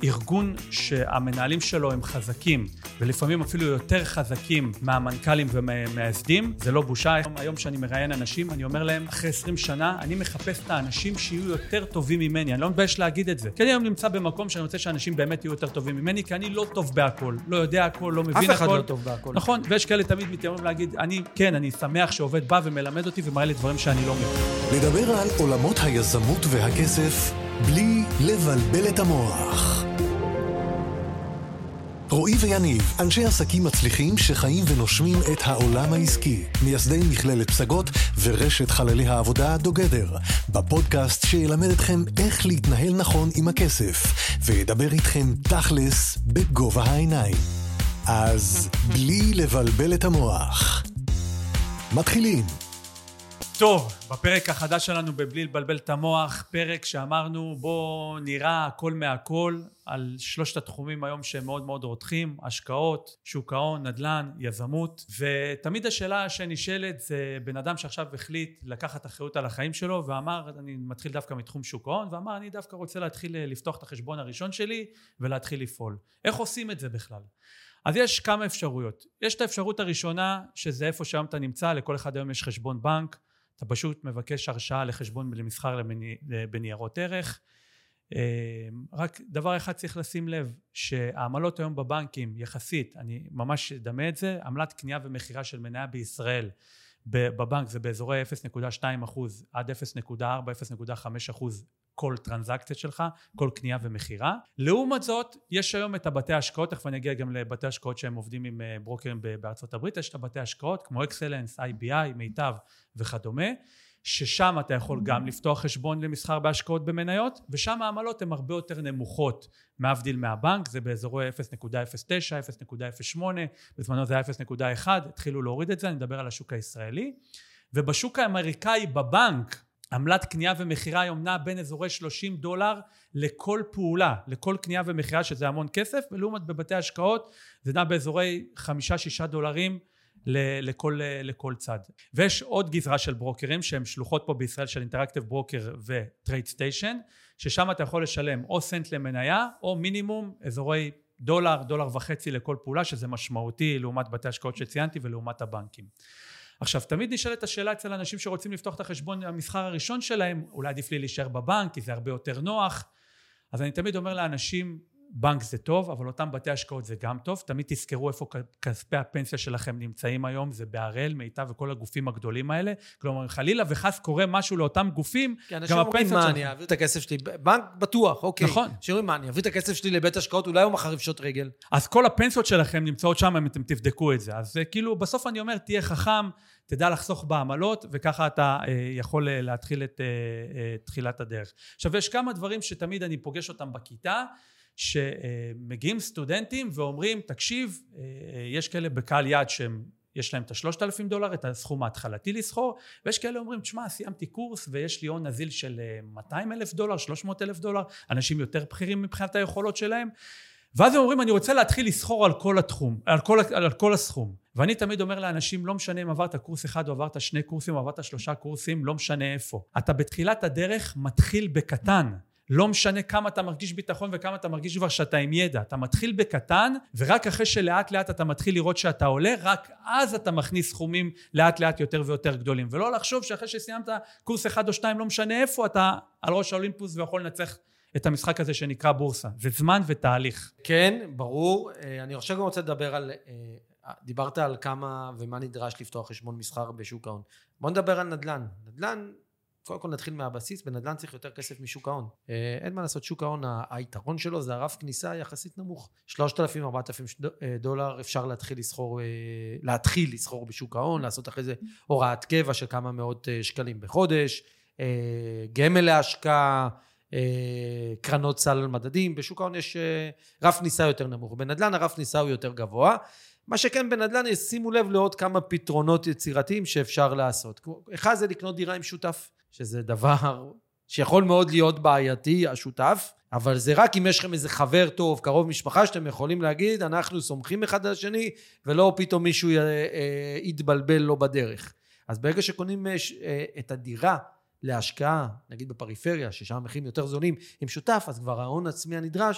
ארגון שהמנהלים שלו הם חזקים, ולפעמים אפילו יותר חזקים מהמנכ"לים ומהמייסדים, זה לא בושה. היום שאני מראיין אנשים, אני אומר להם, אחרי 20 שנה, אני מחפש את האנשים שיהיו יותר טובים ממני. אני לא מתבייש להגיד את זה. כי אני היום נמצא במקום שאני רוצה שאנשים באמת יהיו יותר טובים ממני, כי אני לא טוב בהכל, לא יודע הכל, לא מבין הכל. אף אחד לא טוב בהכל. נכון, ויש כאלה תמיד מתיימרים להגיד, אני שמח שעובד בא ומלמד אותי ומראה לי דברים שאני לא מבין. לדבר על עולמות היזמות והכסף בלי לבלבל את המוח. רועי ויניב, אנשי עסקים מצליחים שחיים ונושמים את העולם העסקי, מייסדי מכללת פסגות ורשת חללי העבודה דוגדר, בפודקאסט שילמד אתכם איך להתנהל נכון עם הכסף, וידבר איתכם תכלס בגובה העיניים. אז בלי לבלבל את המוח. מתחילים. טוב, בפרק החדש שלנו בבלי לבלבל את המוח, פרק שאמרנו בוא נראה הכל מהכל על שלושת התחומים היום שהם מאוד מאוד רותחים, השקעות, שוק ההון, נדל"ן, יזמות, ותמיד השאלה שנשאלת זה בן אדם שעכשיו החליט לקחת אחריות על החיים שלו ואמר אני מתחיל דווקא מתחום שוק ההון, ואמר אני דווקא רוצה להתחיל לפתוח את החשבון הראשון שלי ולהתחיל לפעול. איך עושים את זה בכלל? אז יש כמה אפשרויות. יש את האפשרות הראשונה שזה איפה שהיום אתה נמצא, לכל אחד היום יש חשבון בנק, אתה פשוט מבקש הרשאה לחשבון למסחר בניירות ערך. רק דבר אחד צריך לשים לב, שהעמלות היום בבנקים יחסית, אני ממש דמה את זה, עמלת קנייה ומחירה של מניה בישראל בבנק זה באזורי 0.2% עד 0.4, 0.5% כל טרנזקציה שלך, כל קנייה ומחירה. לעומת זאת, יש היום את הבתי ההשקעות, תכף אני אגיע גם לבתי השקעות שהם עובדים עם ברוקרים בארצות הברית, יש את הבתי השקעות כמו אקסלנס, IBI, מיטב וכדומה, ששם אתה יכול גם לפתוח חשבון למסחר בהשקעות במניות, ושם העמלות הן הרבה יותר נמוכות מהבדיל מהבנק, זה באזורי 0.09, 0.08, בזמנו זה היה 0.1, התחילו להוריד את זה, אני מדבר על השוק הישראלי, ובשוק האמריקאי בבנק, עמלת קנייה ומחירה היום נע בין אזורי $30 לכל פעולה, לכל קנייה ומחירה שזה המון כסף, ולעומת בבתי השקעות זה נע באזורי $5-6 לכל צד. ויש עוד גזרה של ברוקרים שהם שלוחות פה בישראל של אינטראקטיב ברוקר וטרייד סטיישן, ששם אתה יכול לשלם או סנט למניה או מינימום אזורי $1-1.5 לכל פעולה, שזה משמעותי לעומת בתי השקעות שציינתי ולעומת הבנקים. עכשיו, תמיד נשאלת השאלה אצל אנשים שרוצים לפתוח את החשבון המסחר הראשון שלהם, אולי עדיף לי להישאר בבנק, כי זה הרבה יותר נוח. אז אני תמיד אומר לאנשים, בנק זה טוב, אבל אותם בתי השקעות זה גם טוב. תמיד תזכרו איפה כספי הפנסיה שלכם נמצאים היום, זה בהראל, מיטב וכל הגופים הגדולים האלה. כלומר, חלילה וחס קורה משהו לאותם גופים, גם הפנסיה שלכם. אני אעביר את הכסף שלי, בנק בטוח, אוקיי. נכון. שאומרים מה, אני אעביר את הכסף שלי לבית השקעות, אולי הוא מחר יפשוט רגל. אז כל הפנסיות שלכם נמצאות שם, אם אתם תבדקו את זה. אז כאילו, בסוף אני אומר, תהיה חכם, תדע לחסוך בעמלות, וככה אתה יכול להתחיל את תחילת הדרך. עכשיו, יש כמה דברים שתמיד אני פוגש אותם בכיתה, שמגיעים סטודנטים ואומרים, תקשיב, יש כאלה בקהל יד שיש להם את $3,000, את הסכום ההתחלתי לסחור, ויש כאלה אומרים, תשמע, סיימתי קורס ויש לי הון נזיל של $200,000, $300,000, אנשים יותר בכירים מבחינת היכולות שלהם, ואז הם אומרים, אני רוצה להתחיל לסחור על כל התחום, על כל הסכום. ואני תמיד אומר לאנשים, לא משנה אם עברת קורס אחד או עברת 2 קורסים או עברת 3 קורסים, לא משנה איפה. אתה בתחילת הדרך מתחיל בקטן. לא משנה כמה אתה מרגיש ביטחון וכמה אתה מרגיש כבר שאתה עם ידע. אתה מתחיל בקטן, ורק אחרי שלאט לאט אתה מתחיל לראות שאתה עולה, רק אז אתה מכניס סכומים לאט לאט יותר ויותר גדולים. ולא לחשוב שאחרי שסיימת קורס 1 או 2, לא משנה איפה, אתה על ראש האולימפוס ויכול לנצח את המשחק הזה שנקרא בורסה. זה זמן ותהליך. כן, ברור. אני עכשיו גם רוצה לדבר על, דיברת על כמה ומה נדרש לפתוח חשבון מסחר בשוק ההון. בוא נדבר על נדל"ן. נדל"ן, קודם כל נתחיל מהבסיס, בנדל"ן צריך יותר כסף משוק ההון. אין מה לעשות, שוק ההון, היתרון שלו זה הרף כניסה יחסית נמוך. $3,000-4,000 אפשר להתחיל לסחור בשוק ההון, לעשות אחרי זה הוראת קבע של כמה מאות שקלים בחודש, גמל להשקעה, קרנות סל על מדדים. בשוק ההון יש רף כניסה יותר נמוך. בנדל"ן הרף כניסה הוא יותר גבוה. מה שכן בנדל"ן, שימו לב לעוד כמה פתרונות יצירתיים שאפשר לעשות. אחד זה לקנות דירה עם שותף, שזה דבר שיכול מאוד להיות בעייתי, השותף, אבל זה רק אם יש לכם איזה חבר טוב, קרוב משפחה, שאתם יכולים להגיד, אנחנו סומכים אחד על השני, ולא פתאום מישהו יתבלבל לו בדרך. אז ברגע שקונים את הדירה להשקעה, נגיד בפריפריה, ששם המחירים יותר זולים, עם שותף, אז כבר ההון עצמי הנדרש,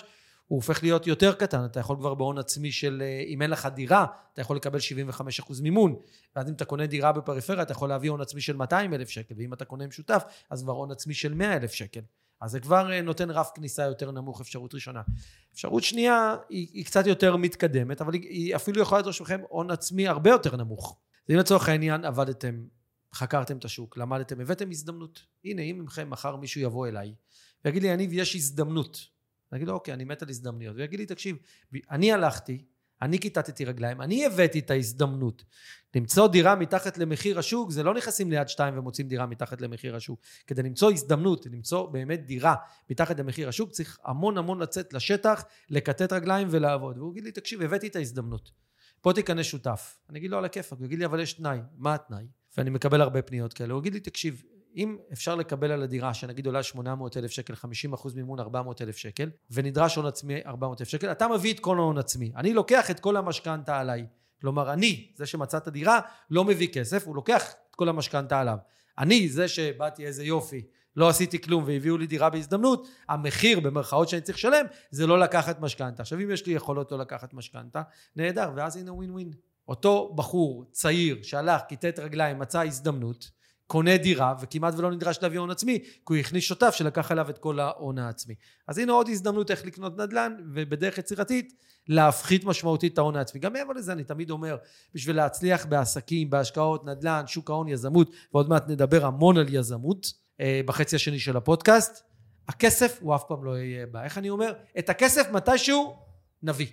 הוא הופך להיות יותר קטן, אתה יכול כבר בהון עצמי של, אם אין לך דירה, אתה יכול לקבל 75% מימון, ואז אם אתה קונה דירה בפריפריה, אתה יכול להביא הון עצמי של 200,000 שקל, ואם אתה קונה משותף, אז כבר הון עצמי של 100,000 שקל. אז זה כבר נותן רף כניסה יותר נמוך, אפשרות ראשונה. אפשרות שנייה היא קצת יותר מתקדמת, אבל היא אפילו יכולה לדרוש לכם הון עצמי הרבה יותר נמוך. אם לצורך העניין עבדתם, חקרתם את השוק, למדתם, הבאתם הזדמנות. הנה, אם ממכם מחר מישהו יבוא אליי, ויגיד לי, אני ויש הזדמנות. אני אגיד לו, אוקיי, אני מת על הזדמנויות. ויגיד לי, תקשיב, אני הלכתי, אני כיתתתי רגליים, אני הבאתי את ההזדמנות. למצוא דירה מתחת למחיר השוק, זה לא נכנסים ליד 2 ומוצאים דירה מתחת למחיר השוק. כדי למצוא הזדמנות, למצוא באמת דירה מתחת למחיר השוק, צריך המון לצאת לשטח, לקטט רגליים ולעבוד. והוא יגיד לי, תקשיב, הבאתי את ההזדמנות. פה תיכנס שותף. אני אגיד לו, על הכיפק. הוא יגיד לי, אבל יש תנאי. מה התנאי? ואני מקבל הרבה פניות כאלה. הוא יגיד לי, תקשיב, אם אפשר לקבל על הדירה, שנגיד עולה 800,000 שקל, 50% מימון 400,000 שקל, ונדרש הון עצמי 400,000 שקל, אתה מביא את כל ההון עצמי. אני לוקח את כל המשכנתה עליי. כלומר, אני, זה שמצא את הדירה, לא מביא כסף, הוא לוקח את כל המשכנתה עליו. אני, זה שבאתי איזה יופי, לא עשיתי כלום והביאו לי דירה בהזדמנות, המחיר במרכאות שאני צריך לשלם, זה לא לקחת משכנתה. עכשיו, אם יש לי יכולות לא לקחת משכנתה, נהדר, ואז הנה ווין ווין. אותו בחור צעיר שהלך, כיתת רגליים, מצא הזדמנות, קונה דירה וכמעט ולא נדרש להביא הון עצמי, כי הוא הכניס שותף שלקח עליו את כל ההון העצמי. אז הנה עוד הזדמנות איך לקנות נדל"ן, ובדרך יצירתית להפחית משמעותית את ההון העצמי. גם מעבר לזה אני תמיד אומר, בשביל להצליח בעסקים, בהשקעות, נדל"ן, שוק ההון, יזמות, ועוד מעט נדבר המון על יזמות, בחצי השני של הפודקאסט, הכסף הוא אף פעם לא יהיה בה. איך אני אומר? את הכסף מתישהו נביא.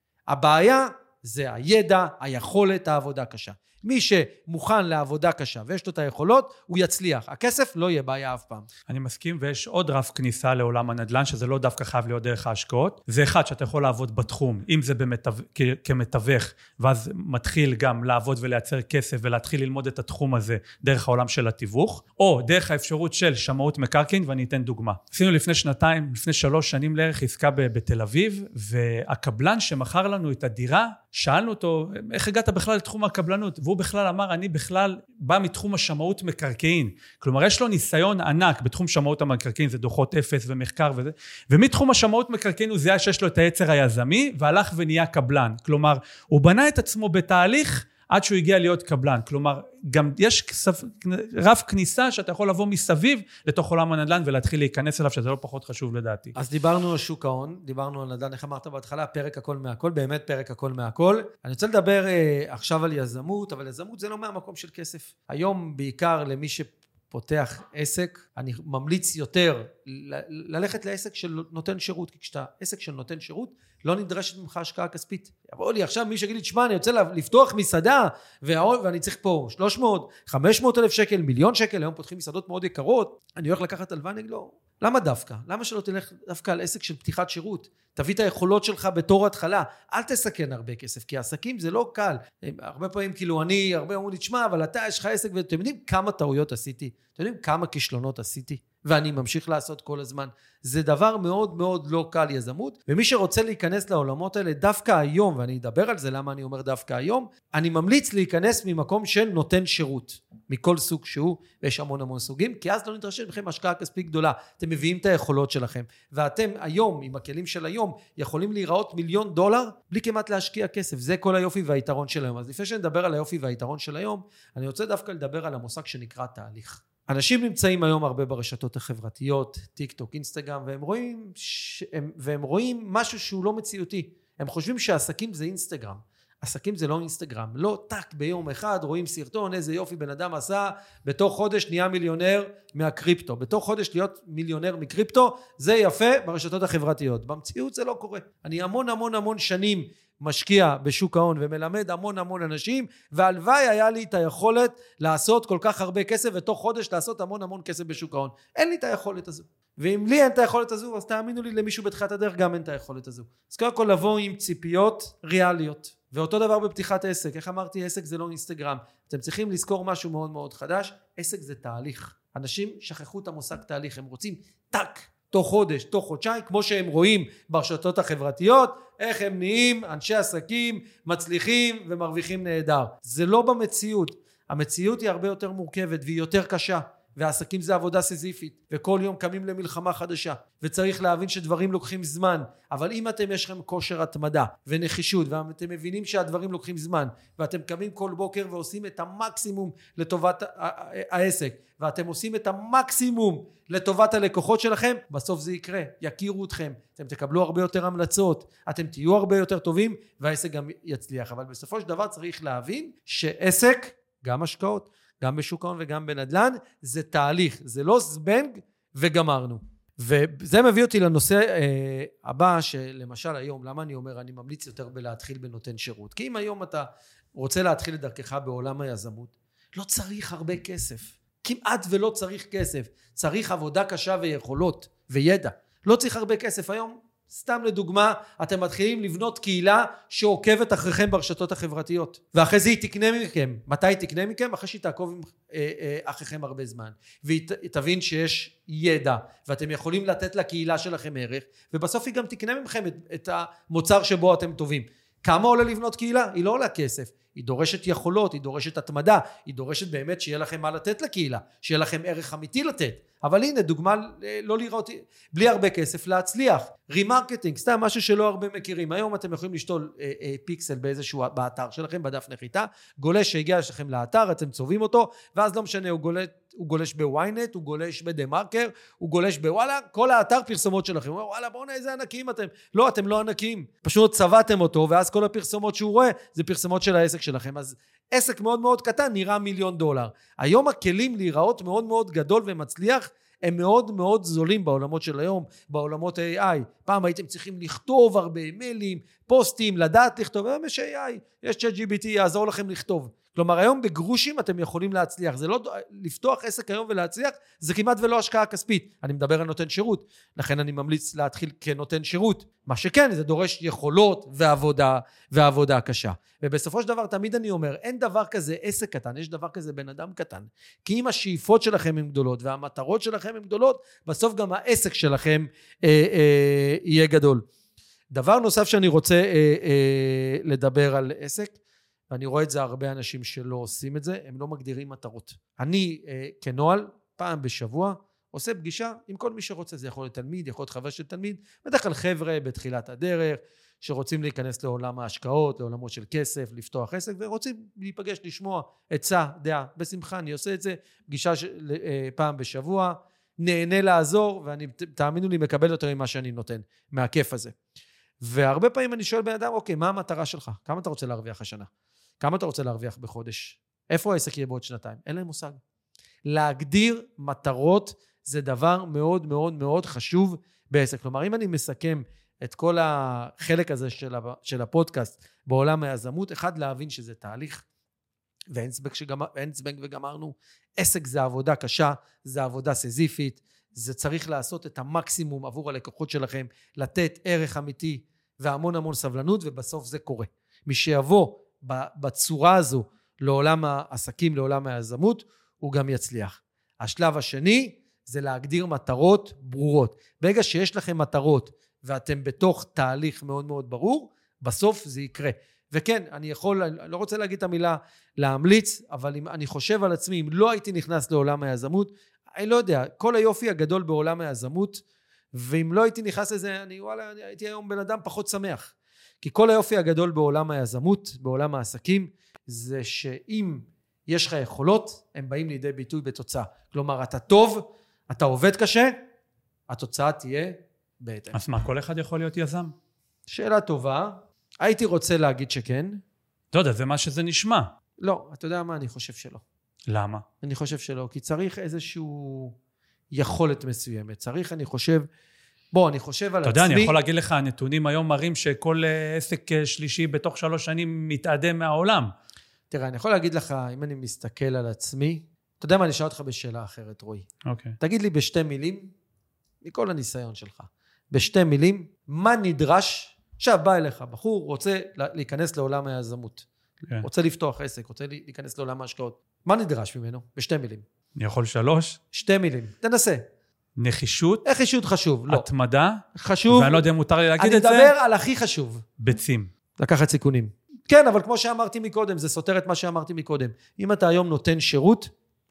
הבעיה זה הידע, היכולת, העבודה קשה. מי שמוכן לעבודה קשה ויש לו את היכולות, הוא יצליח. הכסף לא יהיה בעיה אף פעם. אני מסכים, ויש עוד רף כניסה לעולם הנדל"ן, שזה לא דווקא חייב להיות דרך ההשקעות. זה אחד שאתה יכול לעבוד בתחום, אם זה כמתווך, ואז מתחיל גם לעבוד ולייצר כסף, ולהתחיל ללמוד את התחום הזה דרך העולם של התיווך, או דרך האפשרות של שמאות מקרקעין, ואני אתן דוגמה. עשינו לפני 3 שנים לערך עסקה בתל אביב, והקבלן שמכר לנו את הדירה, שאלנו אותו, איך הגעת בכלל לתחום הקבלנות? והוא בכלל אמר, אני בכלל בא מתחום השמאות מקרקעין. כלומר, יש לו ניסיון ענק בתחום שמאות המקרקעין, זה דוחות אפס ומחקר וזה. ומתחום השמאות מקרקעין הוא זיהה שיש לו את היצר היזמי, והלך ונהיה קבלן. כלומר, הוא בנה את עצמו בתהליך, עד שהוא הגיע להיות קבלן. כלומר, גם יש רף כניסה שאתה יכול לבוא מסביב לתוך עולם הנדל"ן ולהתחיל להיכנס אליו, שזה לא פחות חשוב לדעתי. אז דיברנו על שוק ההון, דיברנו על נדל"ן, איך אמרת בהתחלה, פרק הכל מהכל, באמת פרק הכל מהכל. אני רוצה לדבר עכשיו על יזמות, אבל יזמות זה לא מהמקום של כסף. היום בעיקר למי שפותח עסק, אני ממליץ יותר ללכת לעסק של נותן שירות, כי כשאתה עסק של נותן שירות, לא נדרשת ממך השקעה כספית. יבוא לי עכשיו מי שיגיד לי, תשמע, אני רוצה לפתוח מסעדה, ואני צריך פה 300, 500 אלף שקל, 1,000,000 שקל, היום פותחים מסעדות מאוד יקרות, אני הולך לקחת הלוואה, אני אגיד לו, למה דווקא? למה שלא תלך דווקא על עסק של פתיחת שירות? תביא את היכולות שלך בתור התחלה, אל תסכן הרבה כסף, כי העסקים זה לא קל. הרבה פעמים כאילו הרבה אומרים לי, תשמע, אבל אתה יש לך עסק, ואתם יודעים כמה טעויות עשיתי, אתם יודעים כמה כישלונות עשיתי, ואני ממשיך לעשות כל הזמן. זה דבר מאוד מאוד לא קל יזמות, ומי שרוצה להיכנס לעולמות האלה דווקא היום, ואני אדבר על זה למה אני אומר דווקא היום, אני ממליץ להיכנס ממקום של נותן שירות, מכל סוג שהוא, ויש המון סוגים, כי אז לא נדרשת בכם השקעה כספית גדולה, אתם מביאים את היכולות שלכם, ואתם היום, עם הכלים של היום, יכולים להיראות $1,000,000, בלי כמעט להשקיע כסף, זה כל היופי והיתרון של היום. אז לפני שנדבר על היופי והיתרון של היום, אני רוצה דווקא לדבר על המושג שנקרא תהליך. אנשים נמצאים היום הרבה ברשתות החברתיות, טיק טוק, אינסטגרם, והם רואים משהו שהוא לא מציאותי. הם חושבים שעסקים זה אינסטגרם. עסקים זה לא אינסטגרם. לא טק ביום אחד רואים סרטון, איזה יופי בן אדם עשה, בתוך חודש נהיה מיליונר מהקריפטו. בתוך חודש להיות מיליונר מקריפטו, זה יפה ברשתות החברתיות. במציאות זה לא קורה. אני המון שנים משקיע בשוק ההון ומלמד המון אנשים, והלוואי היה לי את היכולת לעשות כל כך הרבה כסף, ותוך חודש לעשות המון כסף בשוק ההון. אין לי את היכולת הזו. ואם לי אין את היכולת הזו, אז תאמינו לי, למישהו בתחילת הדרך גם אין את היכולת הזו. אז קודם כל לבוא עם ציפיות ריאליות. ואותו דבר בפתיחת עסק. איך אמרתי, עסק זה לא אינסטגרם. אתם צריכים לזכור משהו מאוד חדש. עסק זה תהליך. אנשים שכחו את המושג תהליך. הם רוצים טק, תוך חודש, תוך חודשיים, כמו שהם רואים ברשתות החברתיות, איך הם נהיים אנשי עסקים, מצליחים ומרוויחים נהדר. זה לא במציאות. המציאות היא הרבה יותר מורכבת והיא יותר קשה. והעסקים זה עבודה סיזיפית, וכל יום קמים למלחמה חדשה, וצריך להבין שדברים לוקחים זמן, אבל אם יש לכם כושר התמדה ונחישות, ואתם מבינים שהדברים לוקחים זמן, ואתם קמים כל בוקר ועושים את המקסימום לטובת העסק, ואתם עושים את המקסימום לטובת הלקוחות שלכם, בסוף זה יקרה, יכירו אתכם, אתם תקבלו הרבה יותר המלצות, אתם תהיו הרבה יותר טובים, והעסק גם יצליח. אבל בסופו של דבר צריך להבין שעסק, גם השקעות, גם בשוק ההון וגם בנדל"ן, זה תהליך, זה לא זבנג וגמרנו. וזה מביא אותי לנושא הבא, שלמשל היום, למה אני אומר, אני ממליץ יותר בלהתחיל בנותן שירות. כי אם היום אתה רוצה להתחיל את דרכך בעולם היזמות, לא צריך הרבה כסף. כמעט ולא צריך כסף. צריך עבודה קשה ויכולות וידע. לא צריך הרבה כסף. היום, סתם לדוגמה, אתם מתחילים לבנות קהילה שעוקבת אחריכם ברשתות החברתיות. ואחרי זה היא תקנה מכם. מתי היא תקנה מכם? אחרי שהיא תעקוב אחריכם הרבה זמן. והיא תבין שיש ידע, ואתם יכולים לתת לקהילה שלכם ערך, ובסוף היא גם תקנה מכם את המוצר שבו אתם טובים. כמה עולה לבנות קהילה? היא לא עולה כסף. היא דורשת יכולות, היא דורשת התמדה, היא דורשת באמת שיהיה לכם מה לתת לקהילה, שיהיה לכם ערך אמיתי לתת. אבל הנה, דוגמה לא לראות, בלי הרבה כסף להצליח. רימרקטינג, סתם משהו שלא הרבה מכירים. היום אתם יכולים לשתול פיקסל באיזשהו, באתר שלכם, בדף נחיתה, גולש שהגיע לכם לאתר, אתם צובעים אותו, ואז לא משנה, הוא גולש בוויינט, הוא גולש בדה-מרקר, הוא גולש בוואלה, כל האתר פרסומות שלכם. וואלה, בואו נראה איזה ענקים אתם. לא, אתם לא ענקים. פשוט צבעתם אותו, ואז כל הפרסומות שהוא רואה, זה פרסומות של העסק שלכם. אז עסק מאוד מאוד קטן נראה $1,000,000. היום הכלים להיראות מאוד מאוד גדול ומצליח, הם מאוד מאוד זולים בעולמות של היום, בעולמות AI. פעם הייתם צריכים לכתוב הרבה אימיילים, פוסטים, לדעת לכתוב, היום יש AI, יש ChatGPT, יעזור לכם לכתוב. כלומר, היום בגרושים אתם יכולים להצליח. זה לא, לפתוח עסק היום ולהצליח, זה כמעט ולא השקעה כספית. אני מדבר על נותן שירות, לכן אני ממליץ להתחיל כנותן שירות. מה שכן, זה דורש יכולות ועבודה קשה. ובסופו של דבר, תמיד אני אומר, אין דבר כזה עסק קטן, יש דבר כזה בן אדם קטן. כי אם השאיפות שלכם הן גדולות, והמטרות שלכם הן גדולות, בסוף גם העסק שלכם יהיה גדול. דבר נוסף שאני רוצה לדבר על עסק, ואני רואה את זה הרבה אנשים שלא עושים את זה, הם לא מגדירים מטרות. אני כנועל, פעם בשבוע, עושה פגישה עם כל מי שרוצה, זה יכול להיות תלמיד, יכול להיות חבר של תלמיד, בדרך כלל חבר'ה בתחילת הדרך, שרוצים להיכנס לעולם ההשקעות, לעולמות של כסף, לפתוח עסק, ורוצים להיפגש, לשמוע עצה, דעה, בשמחה, אני עושה את זה, פגישה פעם בשבוע, נהנה לעזור, ואני, תאמינו לי, מקבל יותר ממה שאני נותן, מהכיף הזה. והרבה פעמים אני שואל בן אדם, אוקיי, מה המטרה שלך? כמה אתה רוצה להרוויח השנה? כמה אתה רוצה להרוויח בחודש? איפה העסק יהיה בעוד שנתיים? אין להם מושג. להגדיר מטרות זה דבר מאוד מאוד מאוד חשוב בעסק. כלומר, אם אני מסכם את כל החלק הזה של הפודקאסט בעולם היזמות, אחד, להבין שזה תהליך, ואין זבנג וגמרנו. עסק זה עבודה קשה, זה עבודה סיזיפית, זה צריך לעשות את המקסימום עבור הלקוחות שלכם, לתת ערך אמיתי והמון המון סבלנות, ובסוף זה קורה. מי שיבוא בצורה הזו לעולם העסקים, לעולם היזמות, הוא גם יצליח. השלב השני זה להגדיר מטרות ברורות. ברגע שיש לכם מטרות ואתם בתוך תהליך מאוד מאוד ברור, בסוף זה יקרה. וכן, אני לא רוצה להגיד את המילה להמליץ, אבל אם אני חושב על עצמי, אם לא הייתי נכנס לעולם היזמות, אני לא יודע, כל היופי הגדול בעולם היזמות, ואם לא הייתי נכנס לזה, אני הייתי היום בן אדם פחות שמח. כי כל היופי הגדול בעולם היזמות, בעולם העסקים, זה שאם יש לך יכולות, הם באים לידי ביטוי בתוצאה. כלומר, אתה טוב, אתה עובד קשה, התוצאה תהיה בהתאם. אז מה, כל אחד יכול להיות יזם? שאלה טובה. הייתי רוצה להגיד שכן. לא יודע, זה מה שזה נשמע. לא, אתה יודע מה? אני חושב שלא. למה? אני חושב שלא, כי צריך איזשהו יכולת מסוימת. צריך, אני חושב על עצמי. אתה יודע, אני יכול להגיד לך, הנתונים היום מראים שכל עסק שלישי בתוך 3 שנים מתאדם מהעולם. תראה, אני יכול להגיד לך, אם אני מסתכל על עצמי, אתה יודע מה, אני אשאל אותך בשאלה אחרת, רועי. אוקיי. תגיד לי בשתי מילים, מכל הניסיון שלך, בשתי מילים, מה נדרש, עכשיו בא אליך, בחור רוצה להיכנס לעולם היזמות, רוצה לפתוח עסק, רוצה להיכנס לעולם ההשקעות, מה נדרש ממנו? בשתי מילים. אני יכול 3? 2 מילים, תנסה. נחישות. נחישות חשוב, לא. התמדה. חשוב. ואני לא יודע אם מותר לי להגיד את זה. אני מדבר על הכי חשוב. ביצים. לקחת סיכונים. כן, אבל כמו שאמרתי מקודם, זה סותר את מה שאמרתי מקודם. אם אתה היום נותן שירות,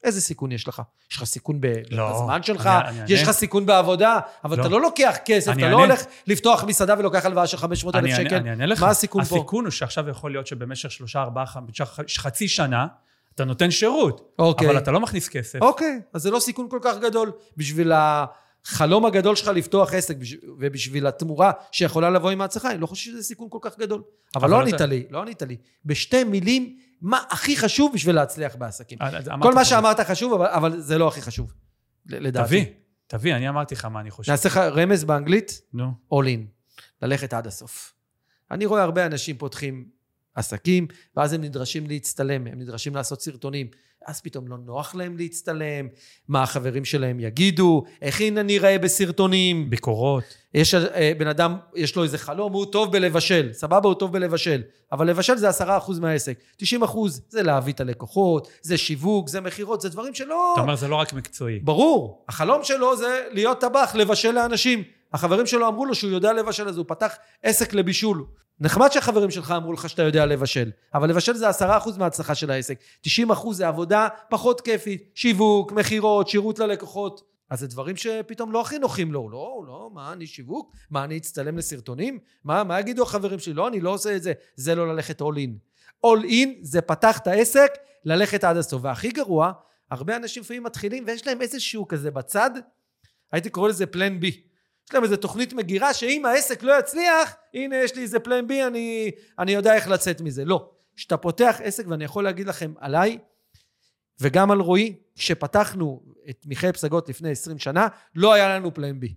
איזה סיכון יש לך? יש לך סיכון בזמן שלך? אני יש לך סיכון בעבודה? אבל אתה לא לוקח כסף, אתה לא הולך לפתוח מסעדה ולוקח הלוואה של 500,000 שקל. אני אענה לך. מה הסיכון פה? הסיכון הוא שעכשיו יכול להיות שבמשך 3, 4, חצי שנה, אתה נותן שירות, אבל אתה לא מכניס כסף. אוקיי, אז זה לא סיכון כל כך גדול. בשביל החלום הגדול שלך לפתוח עסק, ובשביל התמורה שיכולה לבוא עם ההצלחה, אני לא חושב שזה סיכון כל כך גדול. אבל לא ענית לי. בשתי מילים, מה הכי חשוב בשביל להצליח בעסקים? כל מה שאמרת חשוב, אבל זה לא הכי חשוב, לדעתי. תביא, אני אמרתי לך מה אני חושב. נעשה לך רמז באנגלית? נו. all in. ללכת עד הסוף. אני רואה הרבה אנשים פותחים עסקים, ואז הם נדרשים להצטלם, הם נדרשים לעשות סרטונים, אז פתאום לא נוח להם להצטלם, מה החברים שלהם יגידו, איך אני אראה בסרטונים, ביקורות. יש בן אדם, יש לו איזה חלום, הוא טוב בלבשל, סבבה, הוא טוב בלבשל, אבל לבשל זה 10% מהעסק, 90% זה להביא את הלקוחות, זה שיווק, זה מחירות, זה דברים שלא... אתה אומר, זה לא רק מקצועי. ברור, החלום שלו זה להיות טבח, לבשל לאנשים, החברים שלו אמרו לו שהוא יודע לבשל, אז הוא פתח עסק לבישול. נחמד שהחברים שלך אמרו לך שאתה יודע לבשל, אבל לבשל זה 10% מההצלחה של העסק, 90% זה עבודה פחות כיפית, שיווק, מחירות, שירות ללקוחות, אז זה דברים שפתאום לא הכי נוחים לו, לא, מה אני שיווק? מה אני אצטלם לסרטונים? מה יגידו החברים שלי? לא, אני לא עושה את זה, זה לא ללכת all in. all in זה פתח את העסק, ללכת עד הסוף, והכי גרוע, הרבה אנשים לפעמים מתחילים ויש להם איזשהו כזה בצד, הייתי קורא לזה פלן בי, יש להם איזו תוכנית מגירה, שאם העסק לא יצליח, הנה יש לי איזה פלן בי, אני יודע איך לצאת מזה. לא, שאתה פותח עסק, ואני יכול להגיד לכם עליי, וגם על רועי, כשפתחנו את מיכאל פסגות לפני 20 שנה, לא היה לנו פלן בי.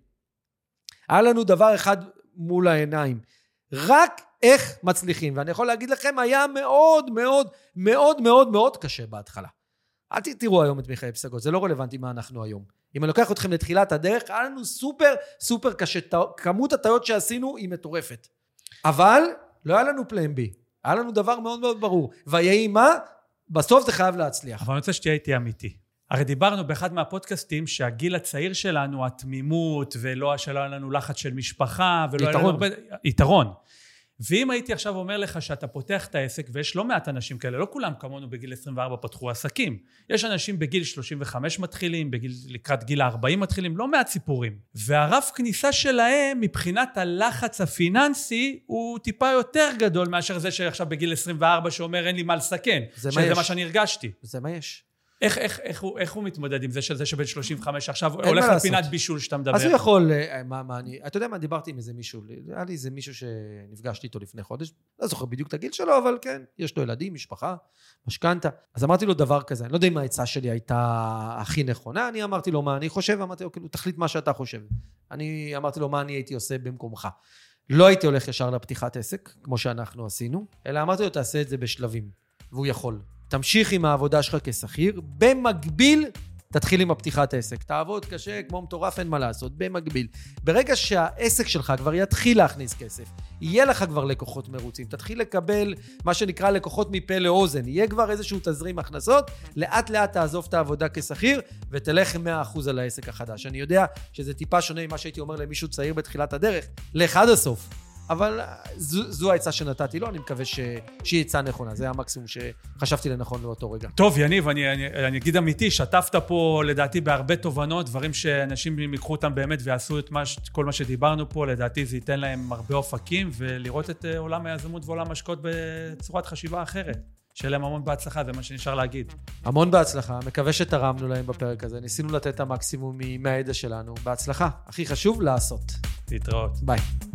היה לנו דבר אחד מול העיניים, רק איך מצליחים, ואני יכול להגיד לכם, היה מאוד מאוד מאוד מאוד מאוד קשה בהתחלה. אל תראו היום את מיכאל פסגות, זה לא רלוונטי מה אנחנו היום. אם אני לוקח אתכם לתחילת הדרך, היה לנו סופר סופר קשה, כמות הטעויות שעשינו היא מטורפת. אבל לא היה לנו פלן בי, היה לנו דבר מאוד מאוד ברור, ויהי מה, בסוף זה חייב להצליח. אבל אני רוצה שתהיה איתי אמיתי. הרי דיברנו באחד מהפודקאסטים שהגיל הצעיר שלנו, התמימות, ולא שלא לנו לחץ של משפחה, ולא היה לנו הרבה... יתרון. ואם הייתי עכשיו אומר לך שאתה פותח את העסק, ויש לא מעט אנשים כאלה, לא כולם כמונו בגיל 24 פתחו עסקים. יש אנשים בגיל 35 מתחילים, לקראת גיל 40 מתחילים, לא מעט סיפורים. והרף כניסה שלהם, מבחינת הלחץ הפיננסי, הוא טיפה יותר גדול מאשר זה שעכשיו בגיל 24 שאומר אין לי מה לסכן. שזה מה שאני הרגשתי. זה מה יש. איך הוא מתמודד עם זה שבין 35 עכשיו הולך לפינת בישול שאתה מדבר? אז הוא יכול, אתה יודע מה, דיברתי עם איזה מישהו, היה לי איזה מישהו שנפגשתי איתו לפני חודש, לא זוכר בדיוק את הגיל שלו, אבל כן, יש לו ילדים, משפחה, משכנתה, אז אמרתי לו דבר כזה, אני לא יודע אם העצה שלי הייתה הכי נכונה, אני אמרתי לו מה אני חושב, אמרתי לו, תחליט מה שאתה חושב, אני אמרתי לו מה אני הייתי עושה במקומך, לא הייתי הולך ישר לפתיחת עסק, כמו שאנחנו עשינו, אלא אמרתי לו, תעשה את זה בשלבים, והוא יכול. תמשיך עם העבודה שלך כשכיר, במקביל תתחיל עם הפתיחת העסק. תעבוד קשה, כמו מטורף, אין מה לעשות, במקביל. ברגע שהעסק שלך כבר יתחיל להכניס כסף, יהיה לך כבר לקוחות מרוצים, תתחיל לקבל מה שנקרא לקוחות מפה לאוזן, יהיה כבר איזשהו תזרים הכנסות, לאט לאט תעזוב את העבודה כשכיר, ותלך 100% על העסק החדש. אני יודע שזה טיפה שונה ממה שהייתי אומר למישהו צעיר בתחילת הדרך, לך עד הסוף. אבל זו העצה שנתתי לו, אני מקווה שהיא עצה נכונה, זה המקסימום שחשבתי לנכון לאותו רגע. טוב, יניב, אני אגיד אמיתי, שתפת פה לדעתי בהרבה תובנות, דברים שאנשים ייקחו אותם באמת ויעשו את כל מה שדיברנו פה, לדעתי זה ייתן להם הרבה אופקים, ולראות את עולם היזמות ועולם השקעות בצורת חשיבה אחרת. שיהיה להם המון בהצלחה, זה מה שנשאר להגיד. המון בהצלחה, מקווה שתרמנו להם בפרק הזה, ניסינו לתת את המקסימום מהידע שלנו, בהצלחה, הכי חשוב לעשות. להתראות. ביי.